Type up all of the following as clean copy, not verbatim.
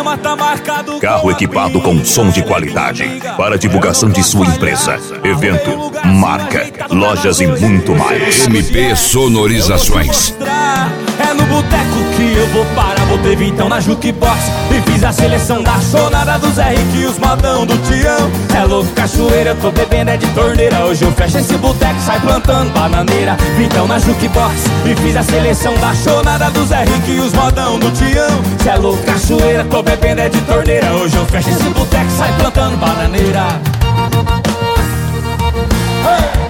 programa tá marcado. Carro equipado com som de qualidade para divulgação de sua empresa, evento, marca, lojas e muito mais. MP Sonorizações. É no boteco que eu vou parar. Botei vintão na jukebox e fiz a seleção da chonada do Zé Rick e os modão do Tião. É louco, cachoeira, eu tô bebendo é de torneira. Hoje eu fecho esse boteco, sai plantando bananeira. Vintão na jukebox e fiz a seleção da chonada do Zé Rick e os modão do Tião. Cê é louco, cachoeira, tô bebendo é de torneira. Hoje eu fecho esse boteco, sai plantando bananeira. Hey!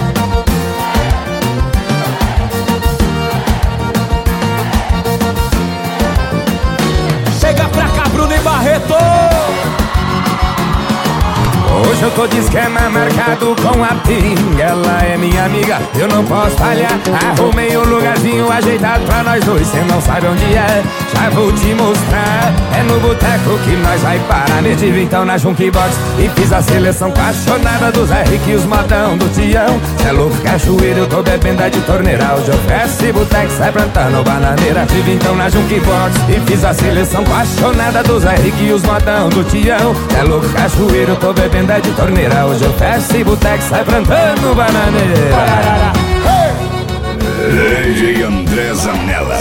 Chega pra cá, Bruno e Barreto. Hoje eu tô de esquema marcado com a Ping. Ela é minha amiga, eu não posso falhar. Arrumei um lugarzinho ajeitado pra nós dois. Cê não sabe onde é, já vou te mostrar. É no boteco que nós vai parar. Me tive então na jukebox e fiz a seleção apaixonada do Zé Rick e os modão do Tião. Cê é louco, cachoeira, eu tô bebendo é de torneira. Hoje eu fecho esse boteco, sai plantando bananeira. Tive então na jukebox e fiz a seleção apaixonada do Zé Rick e os modão do Tião. Cê é louco, cachoeira, eu tô bebendo é de torneira. Hoje eu fecho esse boteco, sai plantando bananeira. DJ André Zanella.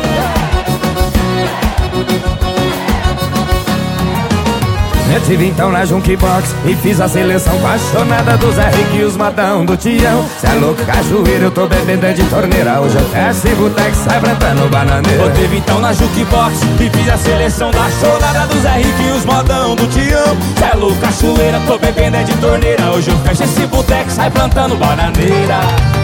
Eu tive então na jukebox e fiz a seleção apaixonada do Zé Rick e os modão do Tião. Cê é louco, cachoeira, eu tô bebendo é de torneira. Hoje eu fecho esse boteco, sai plantando bananeira. Eu teve então na jukebox e fiz a seleção da chonada do Zé Rick e os modão do Tião. Cê é louco, cachoeira, tô bebendo é de torneira. Hoje eu fecho esse boteco, sai plantando bananeira.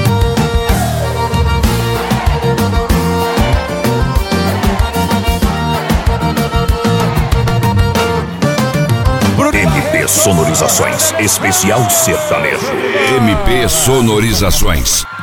MP Sonorizações, especial sertanejo. MP Sonorizações.